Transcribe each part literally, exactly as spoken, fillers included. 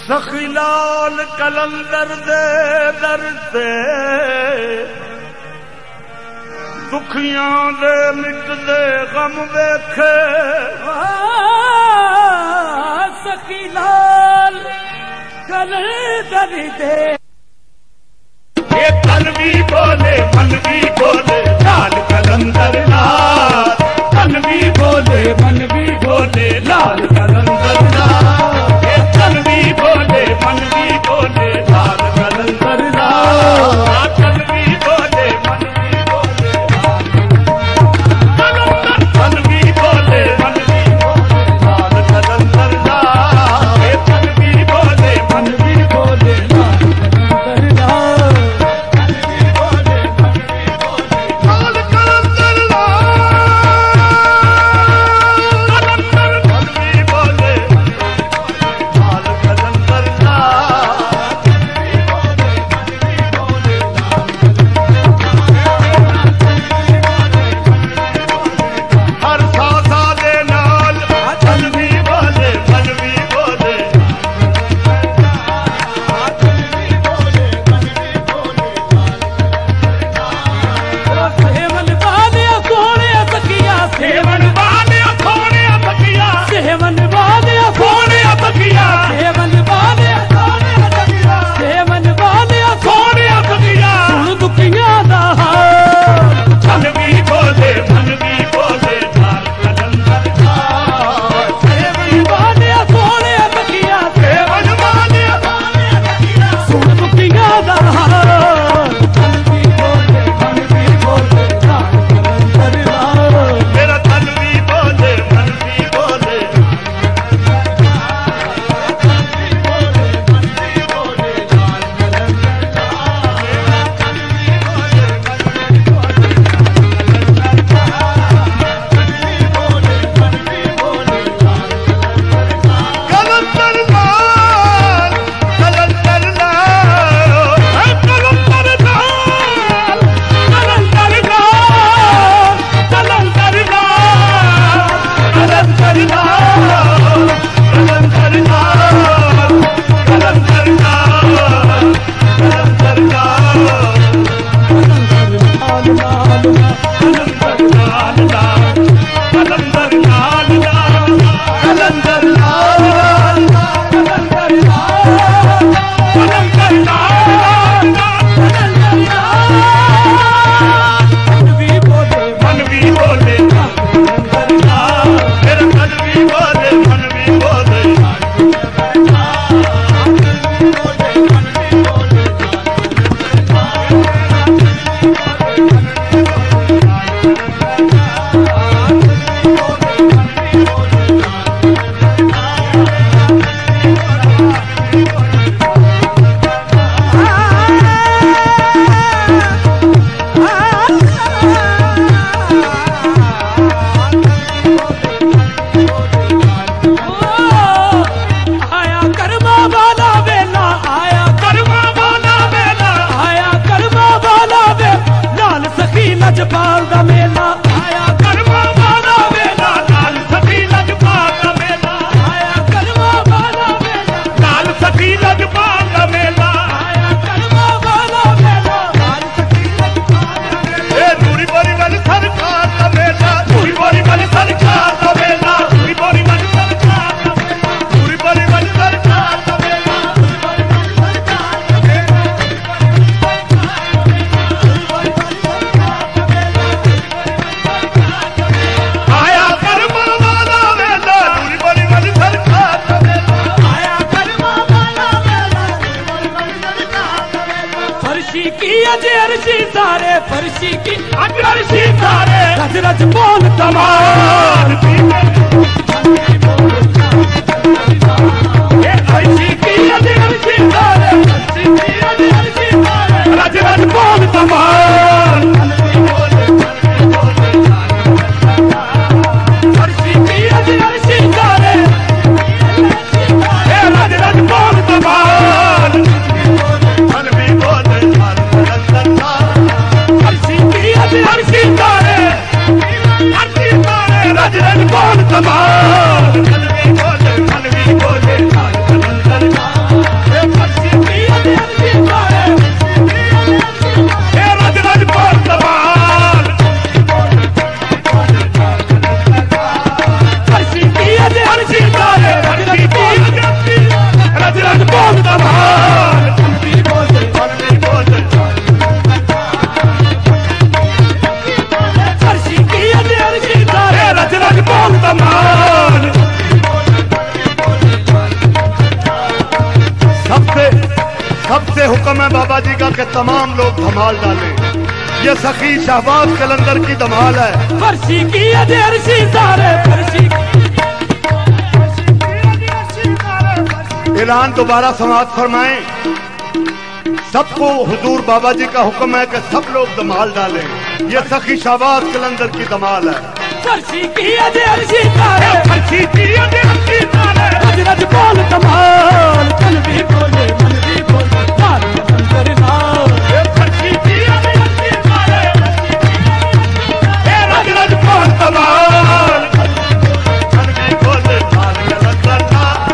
सखीलाल कलंदर दे दर ते दुखियां दे मिटदे गम वेखे सखीलाल कलंदर दे ये तन भी बोले मन भी बोले लाल कलंदर लाल तन भी बोले मन भी बोले लाल कलंदर लाल ये तन भी बोले मन भी बोले लाल कलंदर लाल तन भी बोले मन भी बोले तन भी बोले मन भी बोले लाल कलंदर लाल ये तन भी बोले मन भी बोले लाल कलंदर लाल रज बोल तमाम रज रज बोल तमाम रज रज बोल तमाम हर सितारे रज रज हुक्म है बाबा जी का कि तमाम लोग धमाल डालें। ये सखी शहबाज कलंदर की धमाल है। फर्शी की अजरशी तारे फर्शी ऐलान दोबारा समाप्त फरमाएं। सबको हुजूर बाबा जी का हुक्म है कि सब लोग धमाल डालें। ये सखी शहबाज कलंदर की धमाल है। फर्शी की अजरशी तारे फर्शी की अजरशी तारे रज रज बोल धमाल तन भी बोले मन भी बोले लाल कलंदर नाल फर्शी की अजरशी तारे रज रज बोल धमाल तन भी बोले लाल कलंदर नाल।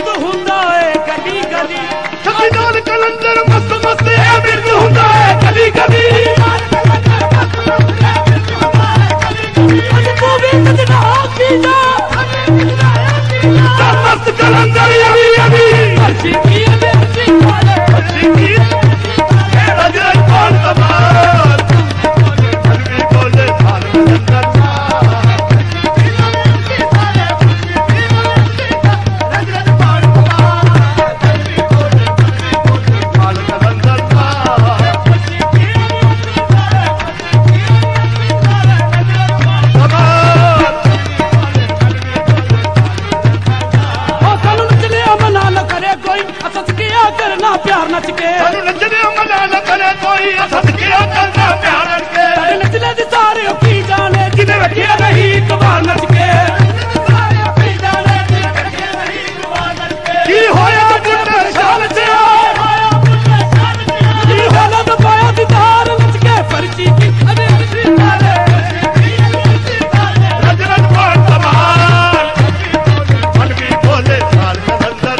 कलंदर मस्त मस्त है बिरद हुंदा है गली अजीजा मस्त कलंदर अली अली अर्शी की अजे अर्शी वाले अर्शी की रजरज बोल कमाल कलमी बोले लाल कलंदर करना प्यार नच के नचने मना न करे कोई सदके करना प्यार नच के नचने दी सारे की जाने जिन्हें रखे नहीं कबार नच के की होया बुढ़े शान से की होला तो पाया दीदार नच के पर्ची की अरे रजरज बोल कमाल कलमी बोले लाल कलंदर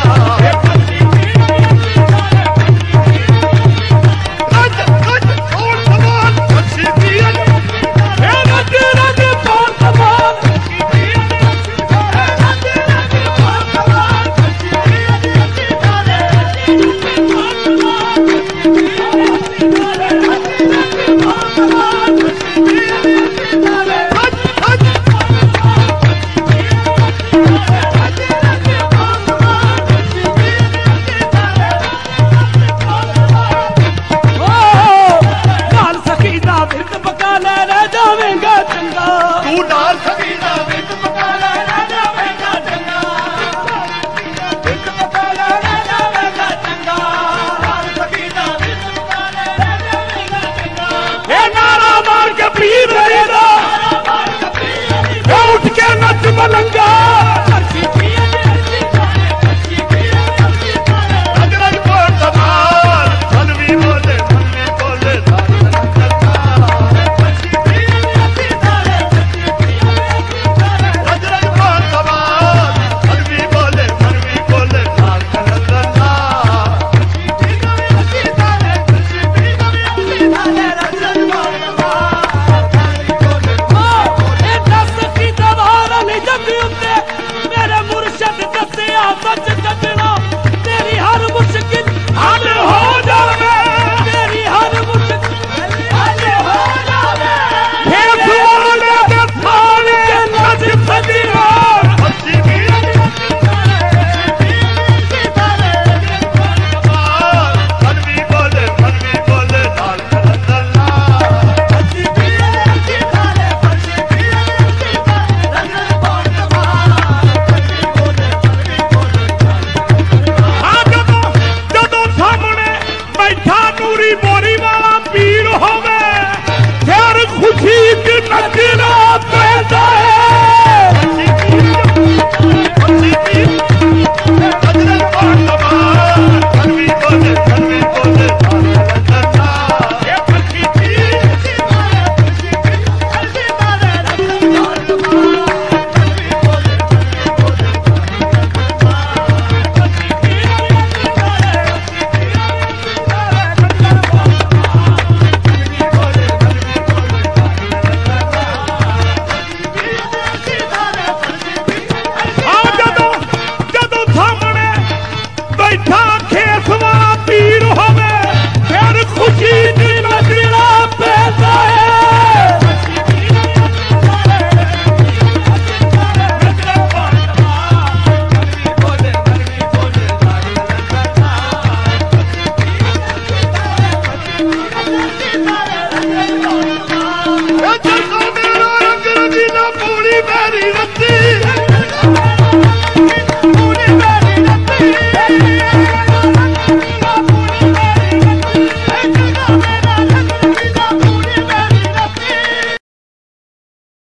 मलंगा रजरज बोल कमाल कलमी बोले कलमी बोले रजरज बोल कमाल कलमी बोले कलमी बोले लाल कलंदर मेरे मुर्शद दसिया सच कटना तेरी हर मुश्किल हल हो जावे तेरी हर मुश्किल हल हो जावे खेत वाले दे थाने नच सदिया अच्छी की कलमी बोले कलमी बोले लाल कलंदर बोरी वाला पीर होवे फिर खुशी की नचना पैदा है कलमी बोले कलमी बोले ਜਦੋਂ ਸਾਹਮਣੇ ਬੈਠਾ ਖੇਸਵਾ ਪੀਰ ਹੋਵੇ